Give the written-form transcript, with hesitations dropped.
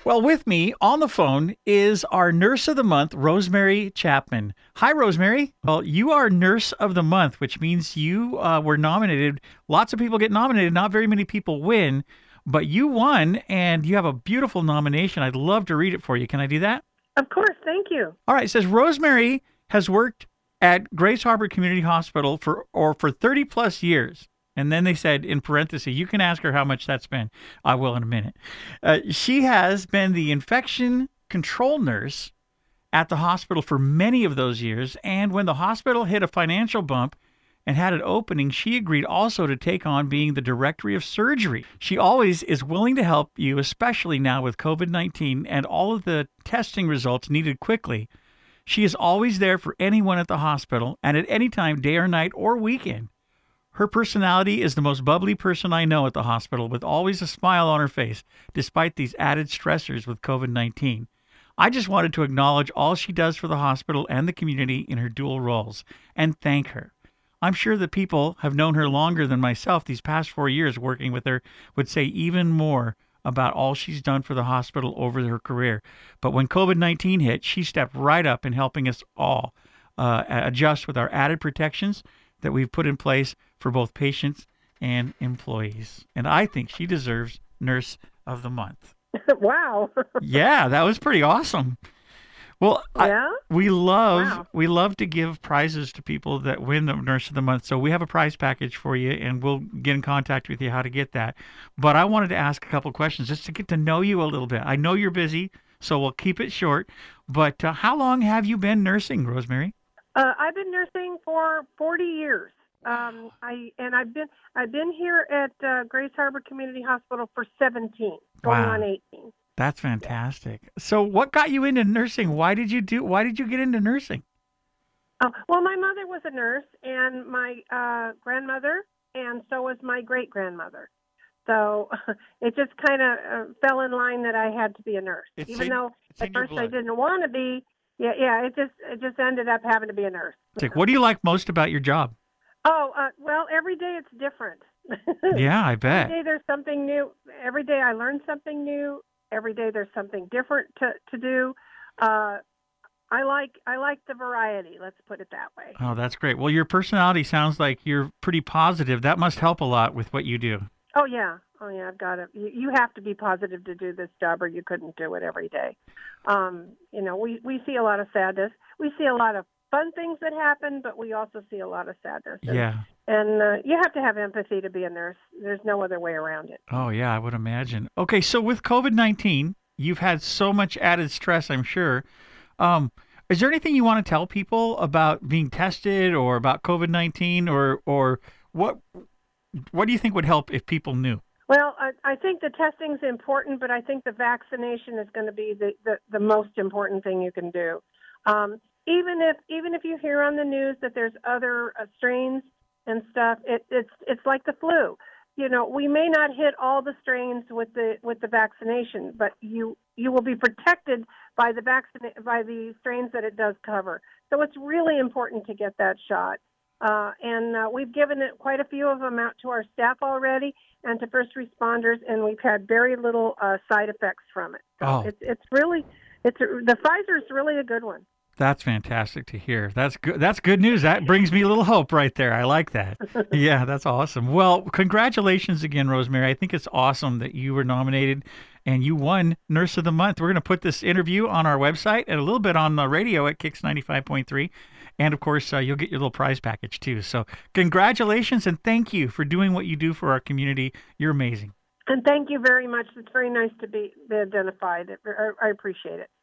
Well, with me on the phone is our Nurse of the Month, Rosemary Chapman. Hi, Rosemary. Well, you are Nurse of the Month, which means you were nominated. Lots of people get nominated, not very many people win, but you won, and you have a beautiful nomination. I'd love to read it for you. Can I do that? Of course, thank you. All right. It says Rosemary has worked at Grace Harbor Community Hospital for 30 plus years. And then they said, in parentheses, you can ask her how much that's been. I will in a minute. She has been the infection control nurse at the hospital for many of those years. And when the hospital hit a financial bump and had an opening, she agreed also to take on being the directory of surgery. She always is willing to help you, especially now with COVID-19 and all of the testing results needed quickly. She is always there for anyone at the hospital and at any time, day or night or weekend. Her personality is the most bubbly person I know at the hospital, with always a smile on her face, despite these added stressors with COVID-19. I just wanted to acknowledge all she does for the hospital and the community in her dual roles, and thank her. I'm sure that people have known her longer than myself these past 4 years working with her would say even more about all she's done for the hospital over her career. But when COVID-19 hit, she stepped right up in helping us all adjust with our added protections that we've put in place for both patients and employees. And I think she deserves Nurse of the Month. Wow. Yeah, that was pretty awesome. Well, Yeah? we love to give prizes to people that win the Nurse of the Month. So we have a prize package for you, and we'll get in contact with you how to get that. But I wanted to ask a couple questions just to get to know you a little bit. I know you're busy, so we'll keep it short. But how long have you been nursing, Rosemary? I've been nursing for 40 years. I've been here at Grace Harbor Community Hospital for 17, going Wow. on 18. That's fantastic. So what got you into nursing? Why did you get into nursing? Well, my mother was a nurse, and my grandmother, and so was my great-grandmother. So it just kind of fell in line that I had to be a nurse, even though at first I didn't want to be. Yeah. It just ended up having to be a nurse. What do you like most about your job? Well, every day it's different. Yeah, I bet. Every day there's something new. Every day I learn something new. Every day there's something different to do. I like the variety. Let's put it that way. Oh, that's great. Well, your personality sounds like you're pretty positive. That must help a lot with what you do. Oh yeah. I've got it. You have to be positive to do this job, or you couldn't do it every day. We see a lot of sadness. We see a lot of fun things that happen, but we also see a lot of sadness. And you have to have empathy to be a nurse. There's no other way around it. Oh, yeah, I would imagine. Okay, so with COVID-19, you've had so much added stress, I'm sure. Is there anything you want to tell people about being tested or about COVID-19 or what do you think would help if people knew? Well, I think the testing is important, but I think the vaccination is going to be the most important thing you can do. Even if you hear on the news that there's other strains and stuff, it's like the flu. We may not hit all the strains with the vaccination, but you will be protected by the strains that it does cover. So it's really important to get that shot. And we've given it quite a few of them out to our staff already and to first responders, and we've had very little side effects from it. So the Pfizer is really a good one. That's fantastic to hear. That's good. That's good news. That brings me a little hope right there. I like that. Yeah, that's awesome. Well, congratulations again, Rosemary. I think it's awesome that you were nominated and you won Nurse of the Month. We're going to put this interview on our website and a little bit on the radio at Kicks 95.3. And, of course, you'll get your little prize package, too. So congratulations, and thank you for doing what you do for our community. You're amazing. And thank you very much. It's very nice to be identified. I appreciate it.